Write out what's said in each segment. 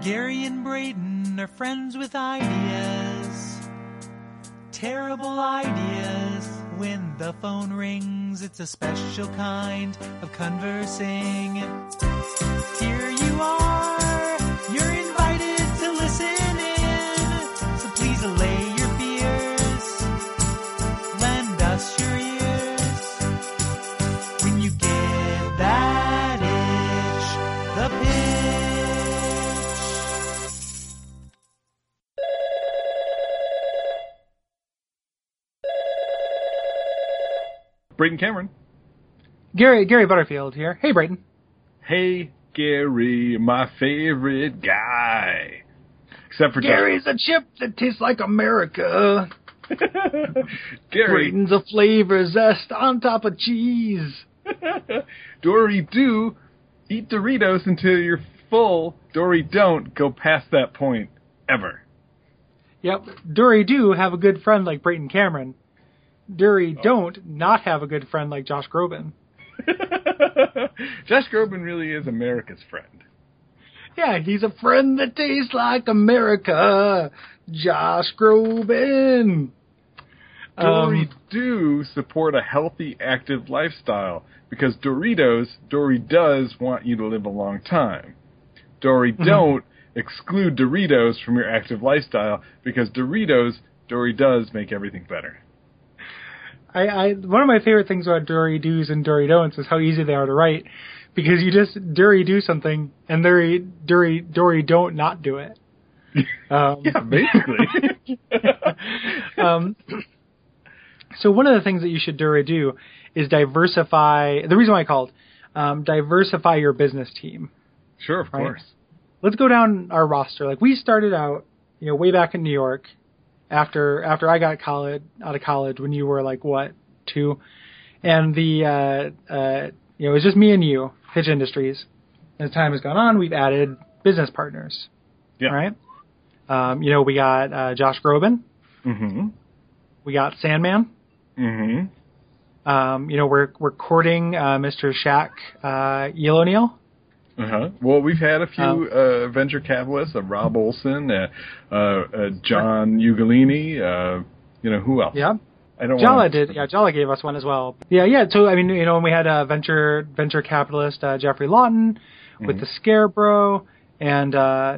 Gary and Braden are friends with ideas. Terrible ideas. When the phone rings, it's a special kind of conversing. Here you are, you're invited to listen in. So please allay your fears. Lend us your ears. When you get that itch, the pitch. Braden Cameron. Gary Butterfield here. Hey, Braden. Hey, Gary, my favorite guy. Except for Gary's a chip that tastes like America. Gary. Braden's a flavor zest on top of cheese. Dory do eat Doritos until you're full. Dory don't go past that point ever. Yep. Dory do have a good friend like Braden Cameron. Dory don't not have a good friend like Josh Groban. Josh Groban really is America's friend. Yeah, he's a friend that tastes like America. Josh Groban. Dory do support a healthy, active lifestyle because Doritos, Dory does want you to live a long time. Dory don't exclude Doritos from your active lifestyle because Doritos, Dory does make everything better. One of my favorite things about Dory do's and Dory don'ts is how easy they are to write, because you just Dory do something and Dory don't not do it. Yeah, basically. So one of the things that you should Dory do is diversify. The reason why I called diversify your business team. Sure, of course. Let's go down our roster. Like, we started out, way back in New York. After I got out of college, when you were like, what, 2? And it was just me and you, Pitch Industries. As time has gone on, we've added business partners. Yeah. Right? We got Josh Groban. Mm-hmm. We got Sandman. Mm-hmm. We're courting Mr. Shaq O'Neal. Uh-huh. Well, we've had a few venture capitalists, Rob Olson, John Ugolini, who else? Yeah. I don't Jala did. Yeah, Jala gave us one as well. Yeah. So, I mean, we had a venture capitalist, Jeffrey Lawton, with the Scarebrow, and, the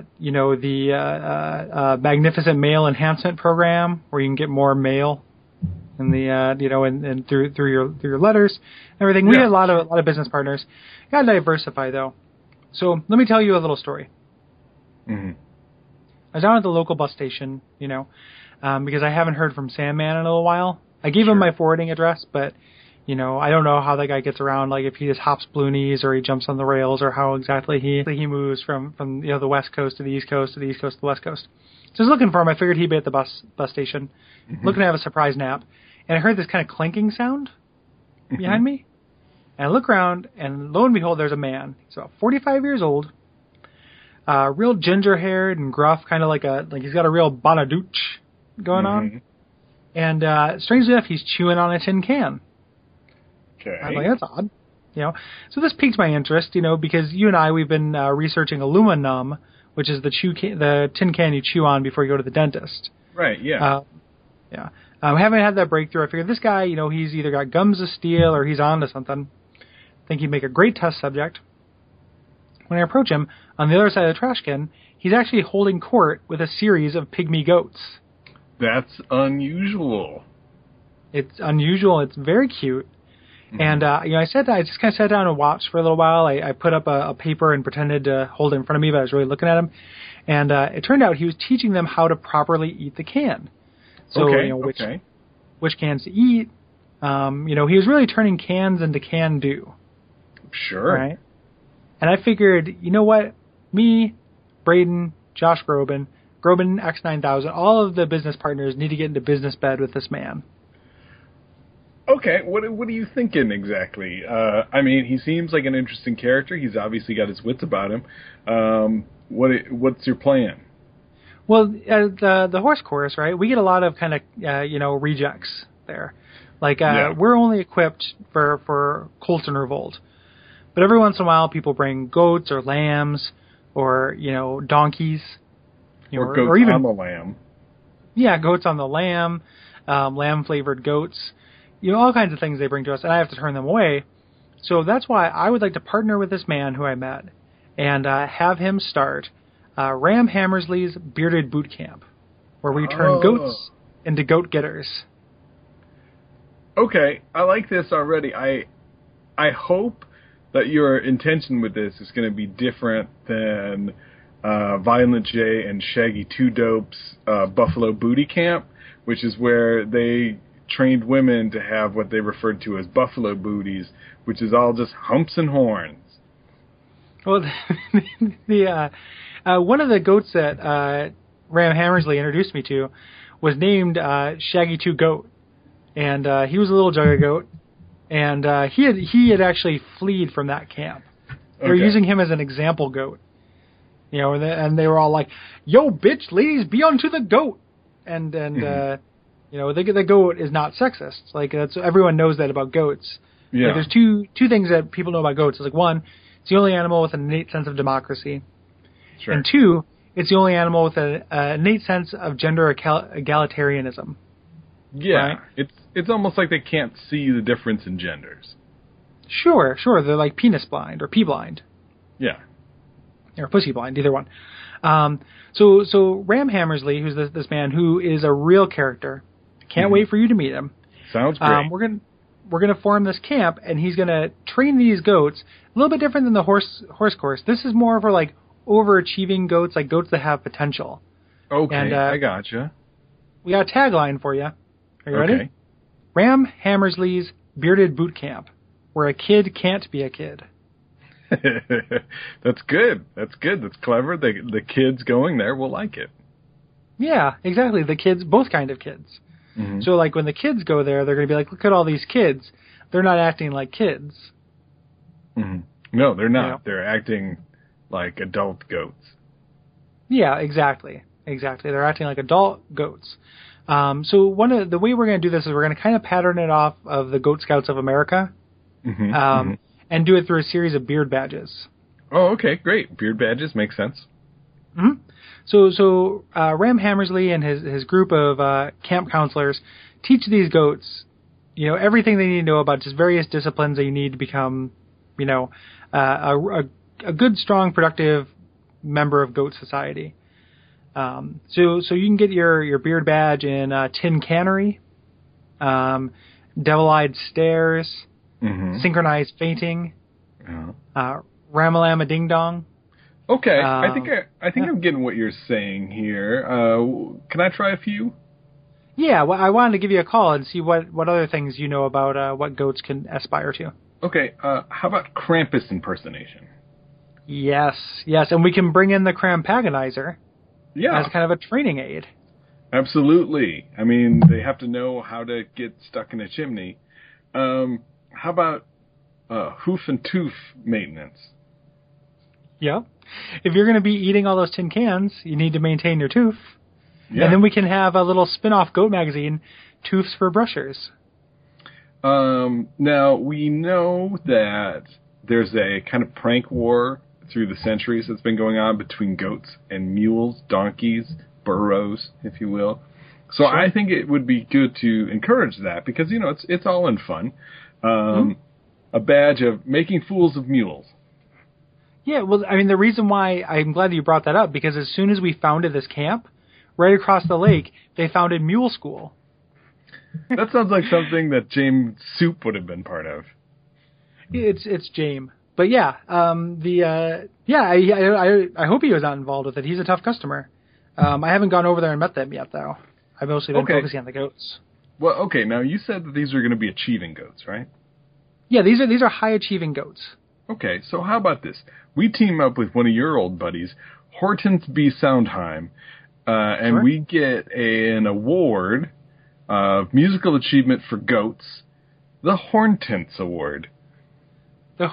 Magnificent Mail Enhancement Program, where you can get more mail in the, and through your letters and everything. We had a lot of business partners. Got to diversify, though. So let me tell you a little story. Mm-hmm. I was down at the local bus station, because I haven't heard from Sandman in a little while. I gave him my forwarding address, but, I don't know how that guy gets around, like if he just hops Bloonies or he jumps on the rails or how exactly he moves from the West Coast to the East Coast to the East Coast to the West Coast. So I was looking for him. I figured he'd be at the bus station, looking to have a surprise nap. And I heard this kind of clinking sound behind me. And I look around, and lo and behold, there's a man. He's about 45 years old, real ginger-haired and gruff, kind of like he's got a real bonadooch going on. And strangely enough, he's chewing on a tin can. Okay. I'm like, that's odd. So this piqued my interest, because you and I, we've been researching Aluminum, which is the tin can you chew on before you go to the dentist. Right, yeah. Yeah. I haven't had that breakthrough. I figured this guy, he's either got gums of steel or he's on to something. I think he'd make a great test subject. When I approach him, on the other side of the trash can, he's actually holding court with a series of pygmy goats. That's unusual. It's unusual. It's very cute. Mm-hmm. And, I just kind of sat down and watched for a little while. I put up a paper and pretended to hold it in front of me, but I was really looking at him. And it turned out he was teaching them how to properly eat the can. So, which cans to eat. He was really turning cans into can-do. Sure. Right? And I figured, you know what? Me, Braden, Josh Groban X9000, all of the business partners need to get into business bed with this man. Okay, what are you thinking exactly? He seems like an interesting character. He's obviously got his wits about him. What's your plan? Well, the horse chorus, right? We get a lot of kind of, rejects there. Like, we're only equipped for Colt and Revolt. But every once in a while, people bring goats or lambs or donkeys, or goats or even on the lamb. Yeah, goats on the lamb, lamb flavored goats, all kinds of things they bring to us, and I have to turn them away. So that's why I would like to partner with this man who I met and have him start Ram Hammersley's Bearded Boot Camp, where we turn goats into goat getters. Okay, I like this already. I hope that your intention with this is going to be different than Violent J and Shaggy Two Dope's Buffalo Booty Camp, which is where they trained women to have what they referred to as buffalo booties, which is all just humps and horns. Well, one of the goats that Ram Hammersley introduced me to was named Shaggy Two Goat, and he was a little jugger goat, and he had actually fled from that camp. They were using him as an example goat, and they were all like, "Yo, bitch, ladies, be onto the goat," and the goat is not sexist. Like everyone knows that about goats. Yeah. Like, there's two things that people know about goats. It's like, one, it's the only animal with an innate sense of democracy. Sure. And two, it's the only animal with an innate sense of gender egalitarianism. Yeah, right? It's almost like they can't see the difference in genders. Sure. They're like penis blind or pea blind. Yeah. Or pussy blind, either one. So Ram Hammersley, who's this man who is a real character, can't wait for you to meet him. Sounds great. We're gonna form this camp, and he's gonna train these goats. A little bit different than the horse course. This is more for like overachieving goats, like goats that have potential. Okay, and, I gotcha. We got a tagline for you. Are you ready? Ram Hammersley's Bearded Boot Camp, where a kid can't be a kid. That's good. That's clever. The kids going there will like it. Yeah, exactly. The kids, both kind of kids. Mm-hmm. So, like, when the kids go there, they're going to be like, look at all these kids. They're not acting like kids. Mm-hmm. No, they're not. They're acting like adult goats. Yeah, exactly. They're acting like adult goats. So the way we're going to do this is we're going to kind of pattern it off of the Goat Scouts of America. And do it through a series of beard badges. Oh, okay, great. Beard badges make sense. Mm-hmm. So Ram Hammersley and his group of camp counselors teach these goats, everything they need to know about just various disciplines that you need to become, a good, strong, productive member of goat society. So you can get your beard badge in tin cannery, devil-eyed stares, synchronized fainting, Ramalama Ding Dong. Okay, I think I'm getting what you're saying here. Can I try a few? Yeah, well, I wanted to give you a call and see what other things you know about what goats can aspire to. Okay, how about Krampus impersonation? Yes, and we can bring in the Krampagonizer as kind of a training aid. Absolutely. I mean, they have to know how to get stuck in a chimney. How about hoof and tooth maintenance? Yeah. If you're going to be eating all those tin cans, you need to maintain your tooth. Yeah. And then we can have a little spin-off goat magazine, Tooths for Brushers. Now, we know that there's a kind of prank war through the centuries that's been going on between goats and mules, donkeys, burros, if you will. So sure. I think it would be good to encourage that because, it's all in fun. A badge of making fools of mules. Yeah, well, I mean, the reason why I'm glad that you brought that up, because as soon as we founded this camp, right across the lake, they founded Mule School. That sounds like something that James Soup would have been part of. It's James. But yeah, I hope he was not involved with it. He's a tough customer. I haven't gone over there and met them yet, though. I've mostly been focusing on the goats. Well, okay, now you said that these are going to be achieving goats, right? Yeah, these are high-achieving goats. Okay, so how about this? We team up with one of your old buddies, Hortense B. Soundheim, and we get an award of musical achievement for goats, the Hortense Award. The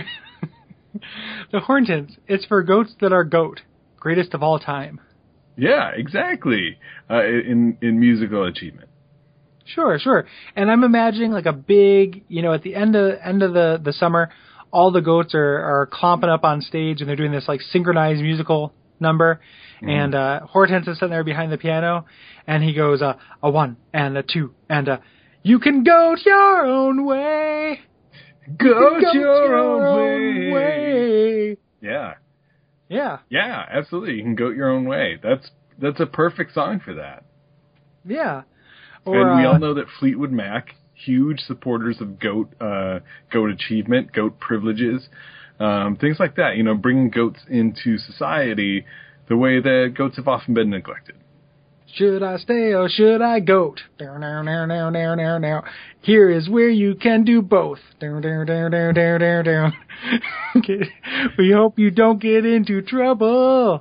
Hortense. It's for goats that are goat, greatest of all time. Yeah, exactly. In musical achievement. Sure. And I'm imagining like a big, at the end of the summer, all the goats are clomping up on stage, and they're doing this like synchronized musical number. And Hortense is sitting there behind the piano, and he goes, a 1 and a 2 and a, you can goat your own way. Goat your own way. Yeah. Yeah. Yeah, absolutely. You can goat your own way. That's a perfect song for that. Yeah. Or, and we all know that Fleetwood Mac, huge supporters of goat achievement, goat privileges, things like that. You know, bringing goats into society the way that goats have often been neglected. Should I stay or should I goat? Now. Here is where you can do both. Okay. We hope you don't get into trouble.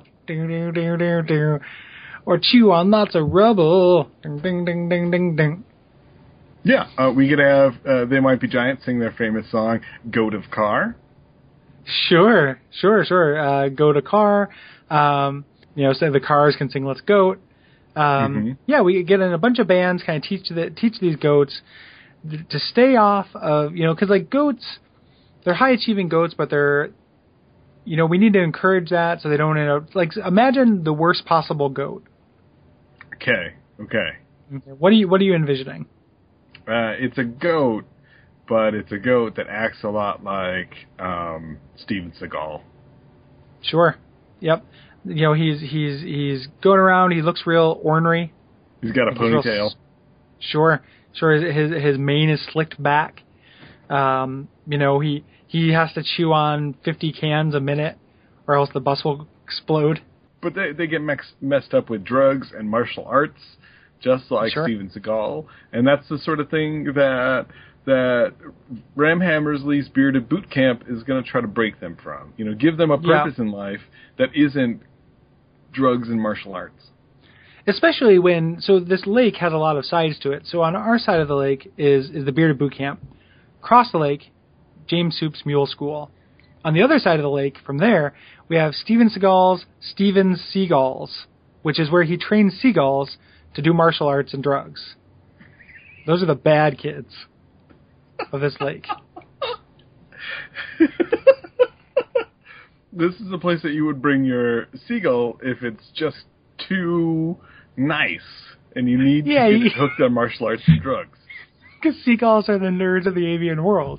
Or chew on lots of rubble. Yeah, we could have They Might Be Giants sing their famous song, Goat of Car. Sure. Go to car. So the Cars can sing Let's Goat. Yeah, we get in a bunch of bands, kind of teach these goats to stay off of, because like goats, they're high achieving goats, but they're, we need to encourage that so they don't end up, like, imagine the worst possible goat. Okay. What are you envisioning? It's a goat, but it's a goat that acts a lot like Steven Seagal. Sure. Yep. He's going around. He looks real ornery. He's got a ponytail. Sure. His mane is slicked back. He has to chew on 50 cans a minute, or else the bus will explode. But they get messed up with drugs and martial arts, just like Steven Seagal, and that's the sort of thing that Ram Hammersley's Bearded Boot Camp is going to try to break them from. Give them a purpose in life that isn't drugs and martial arts. Especially so this lake has a lot of sides to it. So on our side of the lake is the Bearded Boot Camp. Across the lake, James Soup's Mule School. On the other side of the lake, from there, we have Steven Seagal's Steven Seagulls, which is where he trains seagulls to do martial arts and drugs. Those are the bad kids of this lake. This is a place that you would bring your seagull if it's just too nice and you need to get it hooked on martial arts and drugs. Because seagulls are the nerds of the avian world.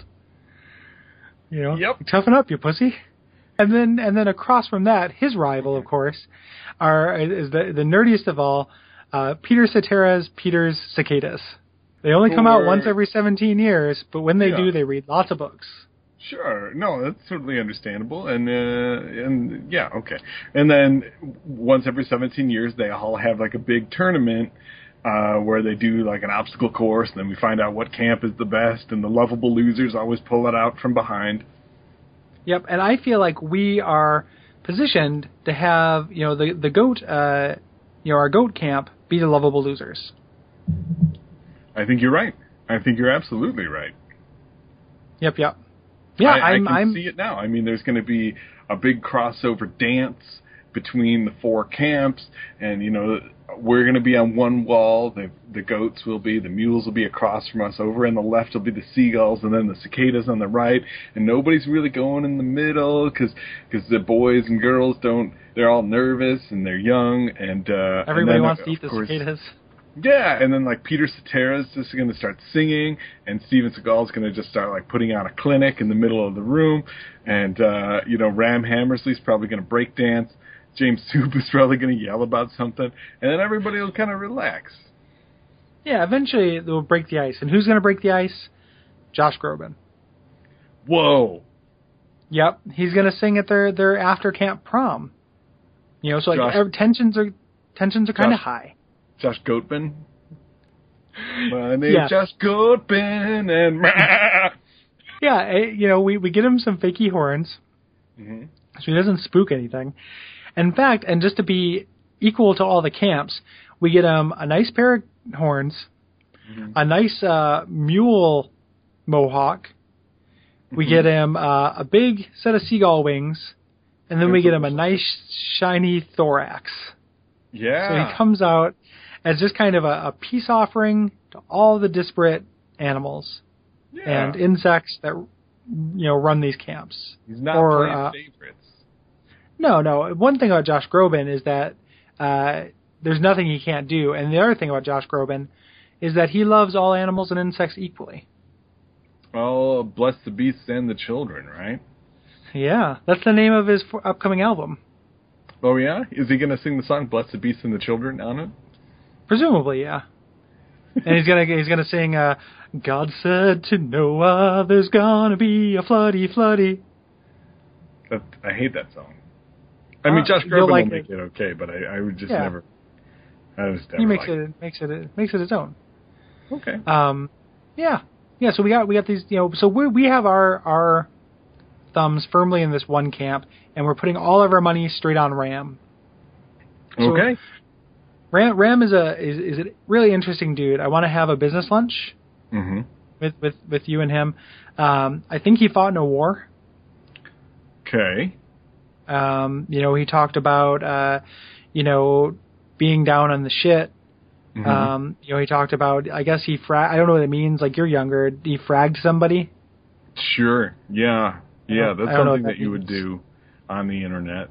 Yep. Toughen up, you pussy. And then across from that, his rival, of course, is the nerdiest of all, Peter Cetera's Peter's Cicadas. They only come out once every 17 years, but when they do, they read lots of books. Sure. No, that's totally understandable. And yeah, okay. And then once every 17 years, they all have like a big tournament where they do like an obstacle course, and then we find out what camp is the best, and the lovable losers always pull it out from behind. Yep, and I feel like we are positioned to have, the goat, our goat camp be the lovable losers. I think you're right. I think you're absolutely right. Yep. Yeah, I can see it now. I mean, there's going to be a big crossover dance between the four camps, and we're going to be on one wall. The goats will be, the mules will be across from us. Over on the left will be the seagulls, and then the cicadas on the right. And nobody's really going in the middle because the boys and girls don't. They're all nervous and they're young, and everybody wants to eat the cicadas. Yeah, and then like Peter Cetera's just going to start singing, and Steven Seagal's going to just start like putting on a clinic in the middle of the room, and Ram Hammersley's probably going to break dance. James Soup is probably going to yell about something, and then everybody will kind of relax. Yeah, eventually they'll break the ice, and who's going to break the ice? Josh Groban. Whoa. Yep, he's going to sing at their after camp prom. So like tensions are kind of high. Josh Goatman. My name's Josh Goatman, and yeah, we get him some fakey horns, so he doesn't spook anything. In fact, and just to be equal to all the camps, we get him a nice pair of horns, a nice mule mohawk. We get him a big set of seagull wings, and then we get him a nice shiny thorax. Yeah. So he comes out as just kind of a peace offering to all the disparate animals and insects that run these camps. He's not playing favorites. No. One thing about Josh Groban is that there's nothing he can't do, and the other thing about Josh Groban is that he loves all animals and insects equally. Oh, bless the beasts and the children, right? Yeah, that's the name of his upcoming album. Oh yeah? Is he going to sing the song "Bless the Beasts and the Children" on it? Presumably, yeah. And he's gonna sing "God said to Noah, there's gonna be a floody." I hate that song. I mean, Josh Groban will make it okay, but I would just never. I just never. He makes it his own. Okay. Yeah. So we got these. So we have our thumbs firmly in this one camp, and we're putting all of our money straight on Ram. So okay. Ram is a really interesting dude. I want to have a business lunch with you and him. I think he fought in a war. Okay. He talked about being down on the shit. He talked about, I guess I don't know what it means. Like, you're younger. He fragged somebody. Sure. Yeah. Yeah. That's something that you would do on the internet.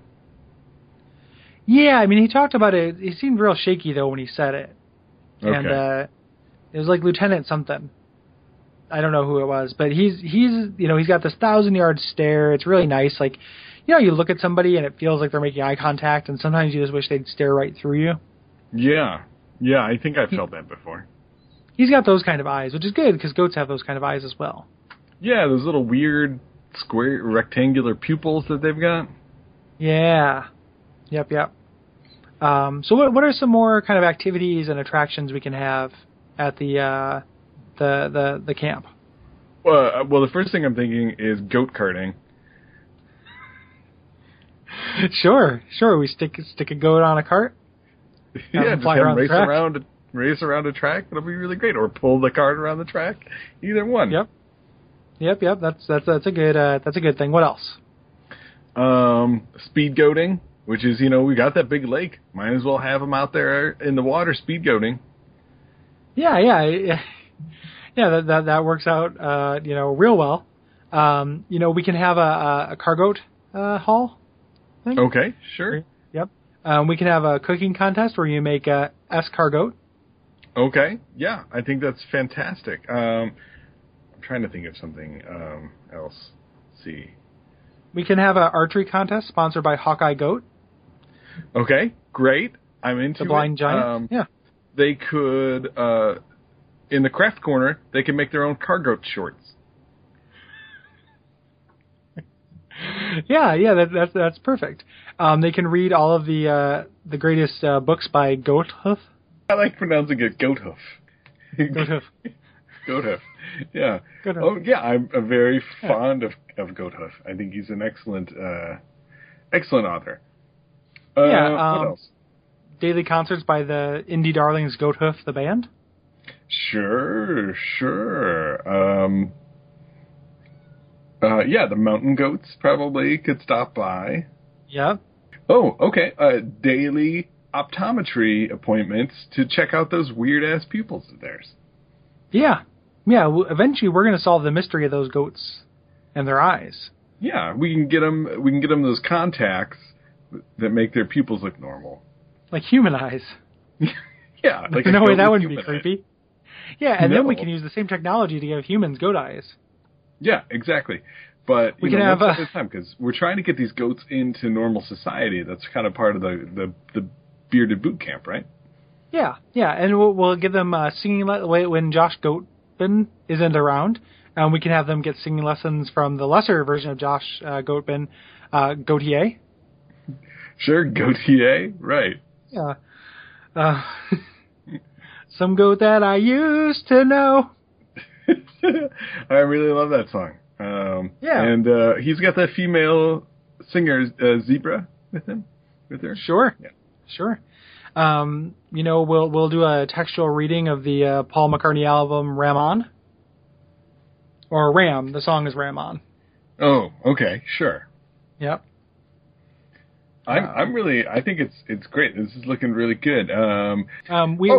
Yeah, I mean, he talked about it. He seemed real shaky, though, when he said it. Okay. And it was like Lieutenant something. I don't know who it was, but he's got this 1,000-yard stare. It's really nice. Like, you look at somebody and it feels like they're making eye contact, and sometimes you just wish they'd stare right through you. Yeah. Yeah, I think I've felt that before. He's got those kind of eyes, which is good, because goats have those kind of eyes as well. Yeah, those little weird, square, rectangular pupils that they've got. Yeah. Yep. So what are some more kind of activities and attractions we can have at the camp? Well, the first thing I'm thinking is goat karting. Sure. We stick a goat on a cart. Yeah, just have them race around a track. That'll be really great. Or pull the cart around the track. Either one. Yep. That's a good thing. What else? Speed goating, which is, we got that big lake. Might as well have them out there in the water speed goating. Yeah. That works out, real well. We can have a car goat haul thing. Okay, sure. Yep. We can have a cooking contest where you make a escargot. Okay, yeah, I think that's fantastic. I'm trying to think of something else. Let's see. We can have an archery contest sponsored by Hawkeye Goat. Okay, great. I'm into the Blind Giant. Yeah. They could, in the craft corner, they can make their own cargo shorts. Yeah, that's perfect. They can read all of the greatest books by Goathoof. I like pronouncing it Goathoof. Goathoof. Goathoof. Yeah. Goathoof. Oh, yeah. I'm very fond of Goathoof. I think he's an excellent author. What else? Daily concerts by the indie darlings Goathoof the band. Sure. Yeah, the mountain goats probably could stop by. Yeah. Oh, okay. Daily optometry appointments to check out those weird-ass pupils of theirs. Yeah. Eventually, we're going to solve the mystery of those goats and their eyes. Yeah, we can get them those contacts that make their pupils look normal. Like human eyes. Yeah. Like no way, that wouldn't be creepy. Eyes. Yeah, and then we can use the same technology to give humans goat eyes. Yeah, exactly. But we can have one step at a time, because we're trying to get these goats into normal society. That's kind of part of the bearded boot camp, right? Yeah, and we'll give them singing when Josh Goatbin isn't around. We can have them get singing lessons from the lesser version of Josh Goatbin, Gautier. Sure, Gautier, right. Yeah. Some goat that I used to know. I really love that song. Yeah. And he's got that female singer, Zebra, with her. Sure. Yeah. Sure. We'll do a textual reading of the Paul McCartney album Ram On. Or Ram. The song is Ram On. Oh, okay. Sure. Yep. I think it's great. This is looking really good.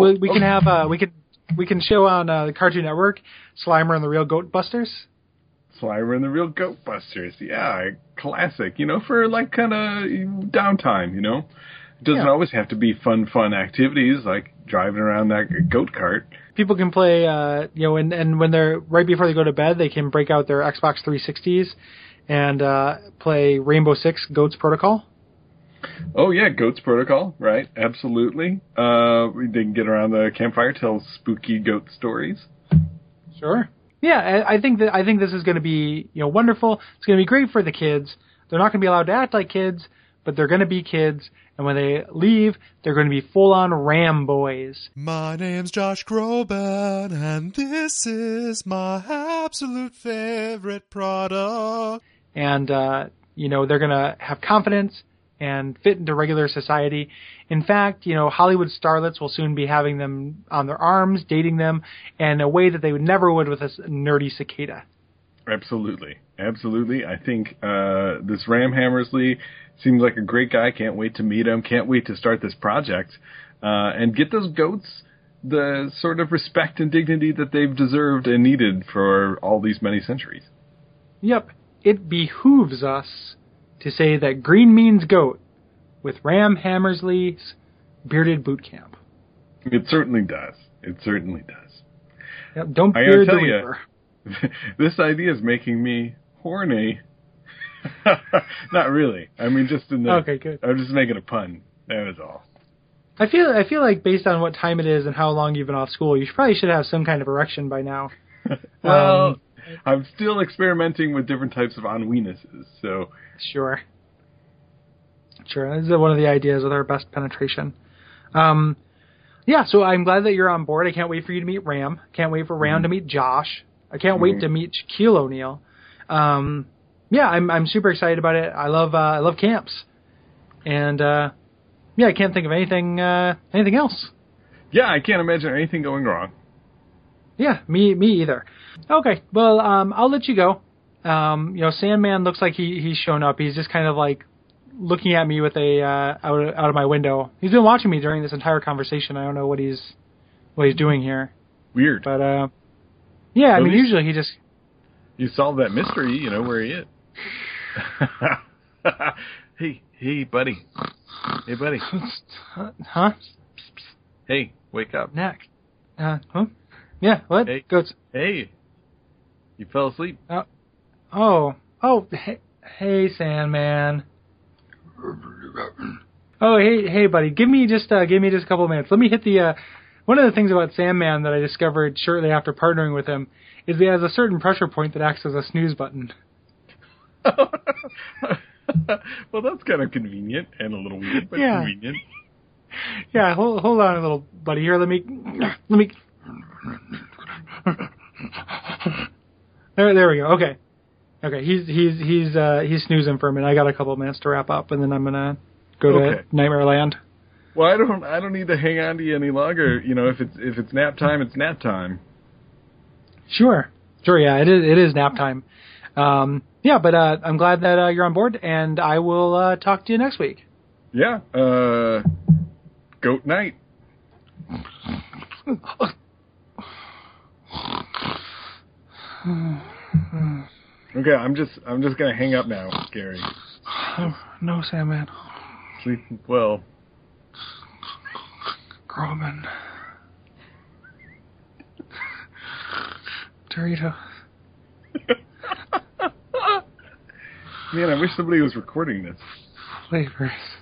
We can show on the Cartoon Network Slimer and the Real Goat Busters. That's why we're in the Real Goat Busters. Yeah, classic. For like kind of downtime. It doesn't always have to be fun activities like driving around that goat cart. People can play, and when they're right before they go to bed, they can break out their Xbox 360s and play Rainbow Six Goats Protocol. Oh yeah, Goats Protocol, right? Absolutely. They can get around the campfire, tell spooky goat stories. Sure. Yeah, I think this is going to be wonderful. It's going to be great for the kids. They're not going to be allowed to act like kids, but they're going to be kids. And when they leave, they're going to be full-on Ram boys. My name's Josh Groban, and this is my absolute favorite product. And, they're going to have confidence and fit into regular society. In fact, Hollywood starlets will soon be having them on their arms, dating them in a way that they never would with a nerdy cicada. Absolutely. I think this Ram Hammersley seems like a great guy. Can't wait to meet him. Can't wait to start this project and get those goats the sort of respect and dignity that they've deserved and needed for all these many centuries. Yep. It behooves us to say that green means goat with Ram Hammersley's Bearded Boot Camp. It certainly does. Yep, don't beard the you, Reaper. This idea is making me horny. Not really. I mean, just in the... Okay, good. I'm just making a pun. That was all. I feel like based on what time it is and how long you've been off school, you probably should have some kind of erection by now. Well, I'm still experimenting with different types of ennui-nesses, so... Sure. This is one of the ideas with our best penetration. So I'm glad that you're on board. I can't wait for you to meet Ram. Can't wait for Ram to meet Josh. I can't wait to meet Shaquille O'Neal. I'm super excited about it. I love camps. And, I can't think of anything else. Yeah, I can't imagine anything going wrong. Yeah, me either. Okay, well, I'll let you go. Sandman looks like he's shown up. He's just kind of like looking at me with a out of my window. He's been watching me during this entire conversation. I don't know what he's doing here. Weird. But I mean, usually he just... You solved that mystery, where he is. Hey, buddy. Hey, buddy. Huh? Hey, wake up. Next. Huh? Yeah, what? Hey. Goats. Hey. You fell asleep. Hey, Sandman. Oh, hey, buddy. Give me just a couple of minutes. Let me hit the, one of the things about Sandman that I discovered shortly after partnering with him is he has a certain pressure point that acts as a snooze button. Well, that's kind of convenient and a little weird, but convenient. Yeah, hold on a little, buddy. Here, let me. There we go. Okay. He's snoozing for a minute. I got a couple of minutes to wrap up, and then I'm gonna go to Nightmare Land. Well, I don't need to hang on to you any longer. If it's nap time, it's nap time. Sure. Yeah, it is nap time. But I'm glad that you're on board, and I will talk to you next week. Yeah. Goat night. Okay, I'm just gonna hang up now, Gary. No, Sandman. Sleep well. Groban. Dorito. Man, I wish somebody was recording this. Flavors.